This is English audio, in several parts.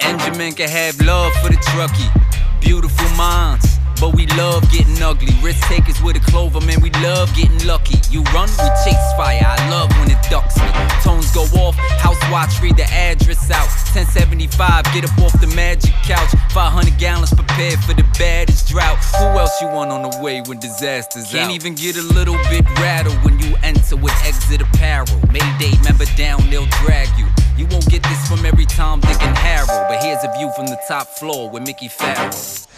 Engine men can have love for the truckie. Beautiful minds, but we love getting ugly. Risk takers with a clover, man, we love getting lucky. You run, we chase fire, I love when it ducks me. Tones go off, house watch, read the address out. 1075, get up off the magic couch. 500 gallons prepared for the baddest drought. Who else you want on the way when disaster's Can't even get a little bit rattled when you enter with exit apparel. Mayday, member down, they'll drag you. You won't get this from every Tom, Dick, and Harold. But here's a view from the top floor with Mickey Farrell.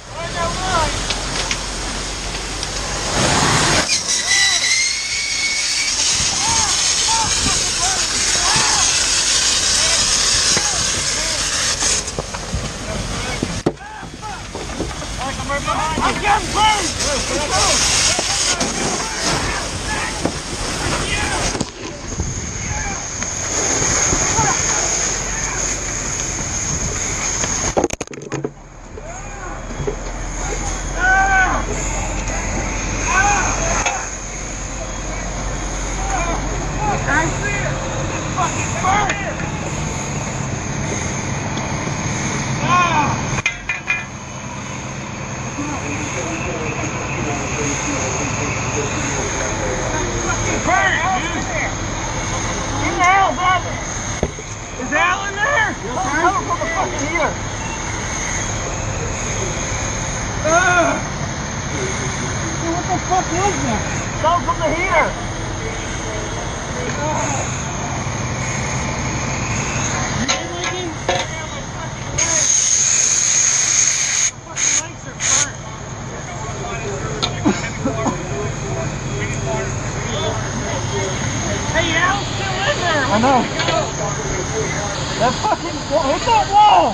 I'm getting burned! Is Al in there? Coming from the fucking heater. Dude, what the fuck was that? Coming from the heater. Hey, Al's still in there. I know. That fucking wall. Hit that wall.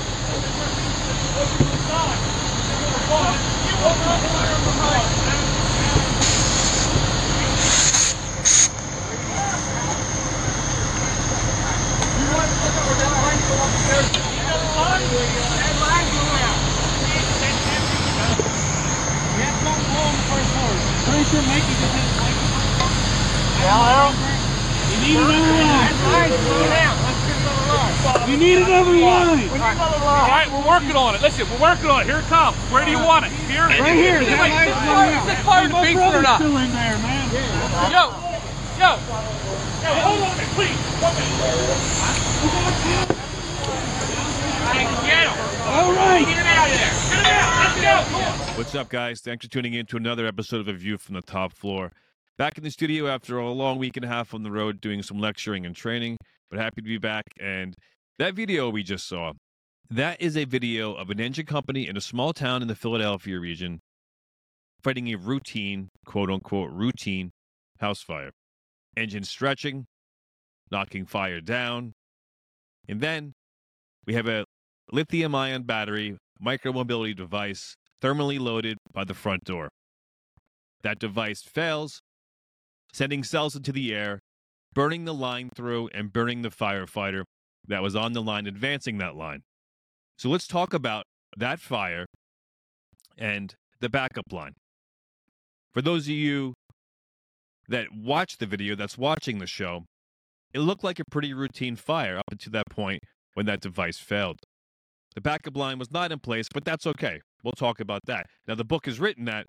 Pretty sure Mikey just hit his leg. Al? You need another line. You need another line. All right, we're working on it. Listen, we're working on it. Here it comes. Where do you want it? Here? Right here. Is this fire in the basement or not? Still in there, man. Yo, hold on a minute, please. 1 minute. Get him. All right. Get him out of there. Get him out. Let's go. Come on. What's up, guys? Thanks for tuning in to another episode of A View from the Top Floor. Back in the studio after a long week and a half on the road doing some lecturing and training, but happy to be back. And that video we just saw, that is a video of an engine company in a small town in the Philadelphia region fighting a routine, quote-unquote, routine house fire. Engine stretching, knocking fire down. And then we have a lithium-ion battery micromobility device thermally loaded by the front door. That device fails, sending cells into the air, burning the line through and burning the firefighter that was on the line, advancing that line. So let's talk about that fire and the backup line. For those of you that watch the video, that's watching the show, it looked like a pretty routine fire up until that point when that device failed. The backup line was not in place, but that's okay. We'll talk about that. Now, the book is written that,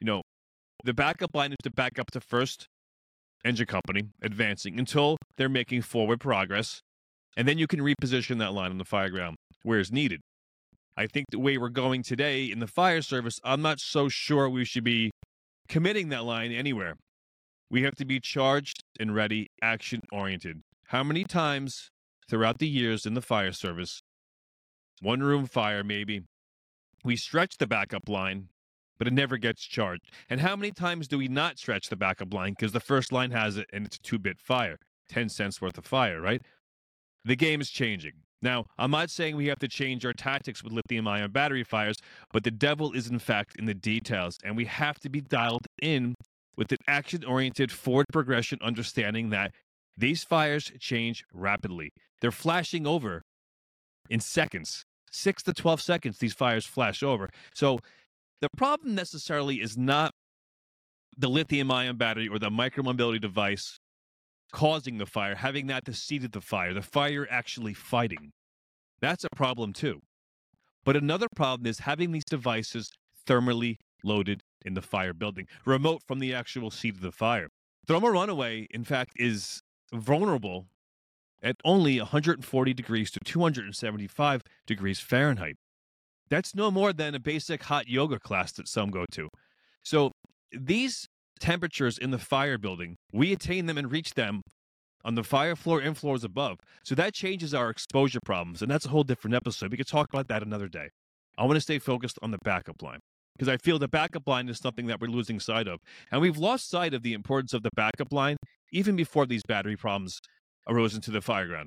the backup line is to back up the first engine company advancing until they're making forward progress, and then you can reposition that line on the fire ground where it's needed. I think the way we're going today in the fire service, I'm not so sure we should be committing that line anywhere. We have to be charged and ready, action-oriented. How many times throughout the years in the fire service, one-room fire maybe, we stretch the backup line, but it never gets charged? And how many times do we not stretch the backup line because the first line has it and it's a 2-bit fire, 10 cents worth of fire, right? The game is changing. Now, I'm not saying we have to change our tactics with lithium-ion battery fires, but the devil is in fact in the details, and we have to be dialed in with an action-oriented forward progression, understanding that these fires change rapidly. They're flashing over in seconds. 6 to 12 seconds, these fires flash over. So the problem necessarily is not the lithium-ion battery or the micromobility device causing the fire, having that the seed of the fire you're actually fighting. That's a problem too. But another problem is having these devices thermally loaded in the fire building, remote from the actual seat of the fire. Thermal runaway, in fact, is vulnerable at only 140 degrees to 275 degrees Fahrenheit. That's no more than a basic hot yoga class that some go to. So these temperatures in the fire building, we attain them and reach them on the fire floor and floors above. So that changes our exposure problems, and that's a whole different episode. We could talk about that another day. I want to stay focused on the backup line because I feel the backup line is something that we're losing sight of. And we've lost sight of the importance of the backup line even before these battery problems arose into the fire ground.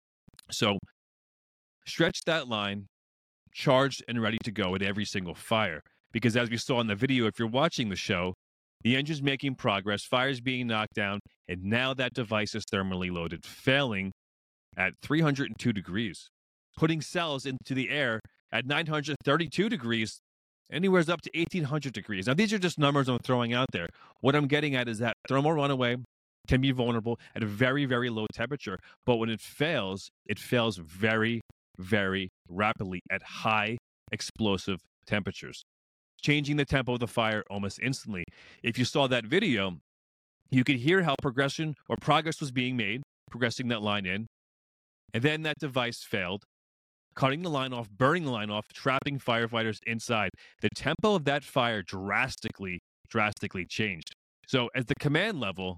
So stretch that line, charged and ready to go at every single fire. Because as we saw in the video, if you're watching the show, the engine's making progress, fire's being knocked down, and now that device is thermally loaded, failing at 302 degrees, putting cells into the air at 932 degrees, anywhere up to 1800 degrees. Now, these are just numbers I'm throwing out there. What I'm getting at is that thermal runaway can be vulnerable at a very, very low temperature, but when it fails very, very rapidly at high explosive temperatures, changing the tempo of the fire almost instantly. If you saw that video, you could hear how progress was being made, progressing that line in, and then that device failed, cutting the line off, burning the line off, trapping firefighters inside. The tempo of that fire drastically changed. So at the command level,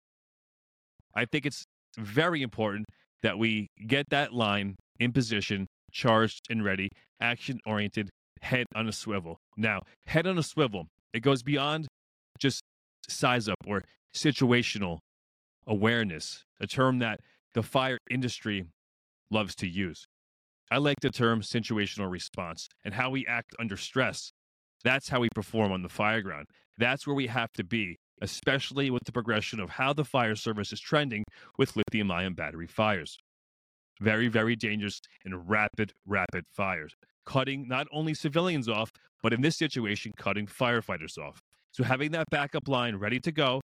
I think it's very important that we get that line in position, charged and ready, action-oriented, head on a swivel. Now, head on a swivel, it goes beyond just size up or situational awareness, a term that the fire industry loves to use. I like the term situational response and how we act under stress. That's how we perform on the fire ground. That's where we have to be, especially with the progression of how the fire service is trending with lithium-ion battery fires. Very, very dangerous and rapid fires, cutting not only civilians off, but in this situation, cutting firefighters off. So having that backup line ready to go,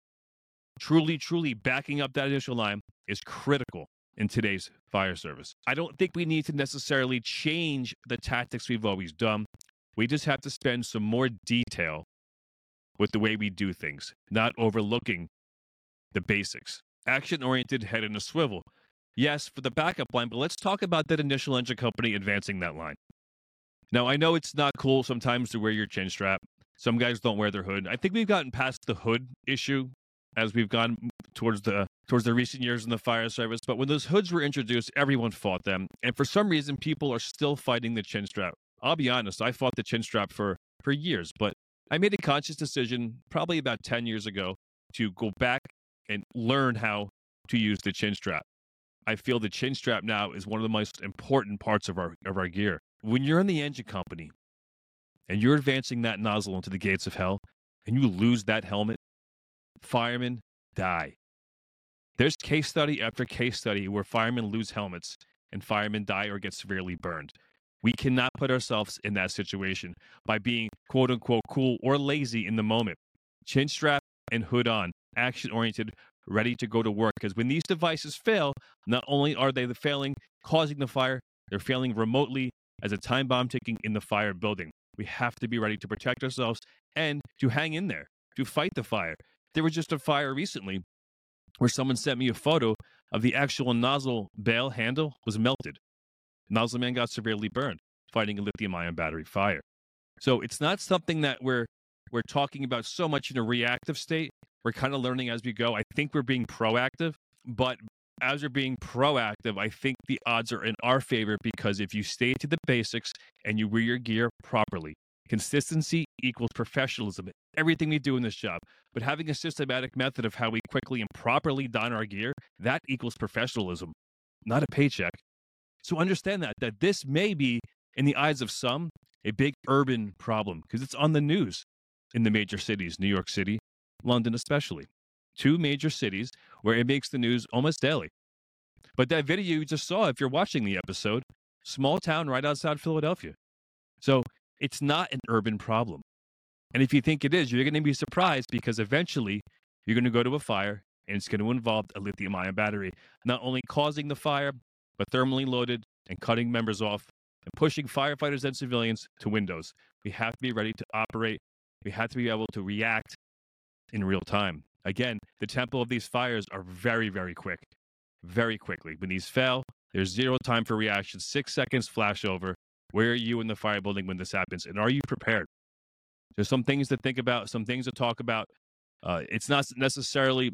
truly backing up that initial line is critical in today's fire service. I don't think we need to necessarily change the tactics we've always done. We just have to spend some more detail with the way we do things, not overlooking the basics. Action-oriented, head in a swivel. Yes, for the backup line, but let's talk about that initial engine company advancing that line. Now, I know it's not cool sometimes to wear your chin strap. Some guys don't wear their hood. I think we've gotten past the hood issue as we've gone towards the recent years in the fire service. But when those hoods were introduced, everyone fought them. And for some reason, people are still fighting the chin strap. I'll be honest, I fought the chin strap for years, but I made a conscious decision probably about 10 years ago to go back and learn how to use the chin strap. I feel the chin strap now is one of the most important parts of our gear. When you're in the engine company and you're advancing that nozzle into the gates of hell and you lose that helmet, firemen die. There's case study after case study where firemen lose helmets and firemen die or get severely burned. We cannot put ourselves in that situation by being quote unquote cool or lazy in the moment. Chin strap and hood on, action oriented, ready to go to work. Because when these devices fail, not only are they failing, causing the fire, they're failing remotely as a time bomb ticking in the fire building. We have to be ready to protect ourselves and to hang in there, to fight the fire. There was just a fire recently where someone sent me a photo of the actual nozzle bail handle was melted. Nozzle man got severely burned fighting a lithium-ion battery fire. So it's not something that we're talking about so much in a reactive state. We're kind of learning as we go. I think we're being proactive, but as we're being proactive, I think the odds are in our favor because if you stay to the basics and you wear your gear properly, consistency equals professionalism. Everything we do in this job, but having a systematic method of how we quickly and properly don our gear, that equals professionalism, not a paycheck. So understand that this may be, in the eyes of some, a big urban problem because it's on the news in the major cities, New York City, London especially. Two major cities where it makes the news almost daily. But that video you just saw, if you're watching the episode, small town right outside Philadelphia. So it's not an urban problem. And if you think it is, you're going to be surprised because eventually you're going to go to a fire and it's going to involve a lithium-ion battery, not only causing the fire, but thermally loaded and cutting members off and pushing firefighters and civilians to windows. We have to be ready to operate. We have to be able to react in real time. Again, the tempo of these fires are very, very quick, very quickly. When these fail, there's zero time for reaction. 6 seconds flash over. Where are you in the fire building when this happens? And are you prepared? There's some things to think about, some things to talk about. It's not necessarily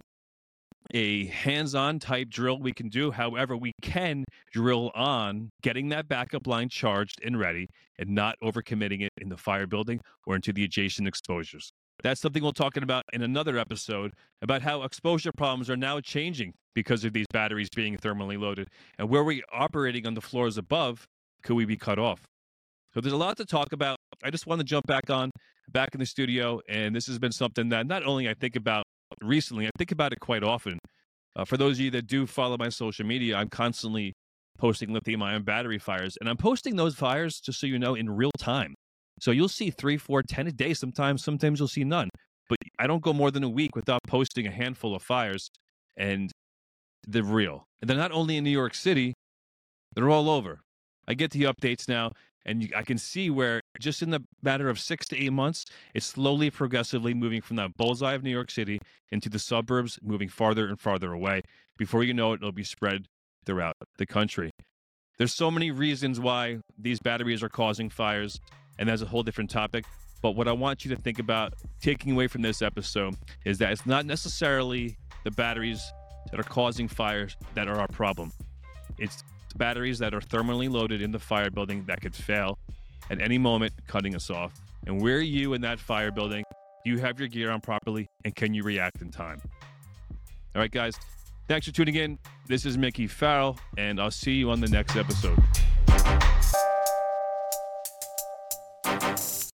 a hands-on type drill we can do. However, we can drill on getting that backup line charged and ready and not overcommitting it in the fire building or into the adjacent exposures. That's something we'll talk about in another episode about how exposure problems are now changing because of these batteries being thermally loaded, and where we're operating on the floors above, could we be cut off? So there's a lot to talk about. I just want to jump back in the studio, and this has been something that not only I think about recently, I think about it quite often. For those of you that do follow my social media, I'm constantly posting lithium-ion battery fires, and I'm posting those fires, just so you know, in real time. So you'll see 3, 4, 10 a day sometimes you'll see none. But I don't go more than a week without posting a handful of fires, and they're real. And they're not only in New York City, they're all over. I get the updates now, and I can see where just in the matter of 6 to 8 months, it's slowly, progressively moving from that bullseye of New York City into the suburbs, moving farther and farther away. Before you know it, it'll be spread throughout the country. There's so many reasons why these batteries are causing fires, and that's a whole different topic. But what I want you to think about taking away from this episode is that it's not necessarily the batteries that are causing fires that are our problem. It's batteries that are thermally loaded in the fire building that could fail at any moment, cutting us off. And where are you in that fire building? Do you have your gear on properly? And can you react in time? All right, guys. Thanks for tuning in. This is Mickey Farrell, and I'll see you on the next episode.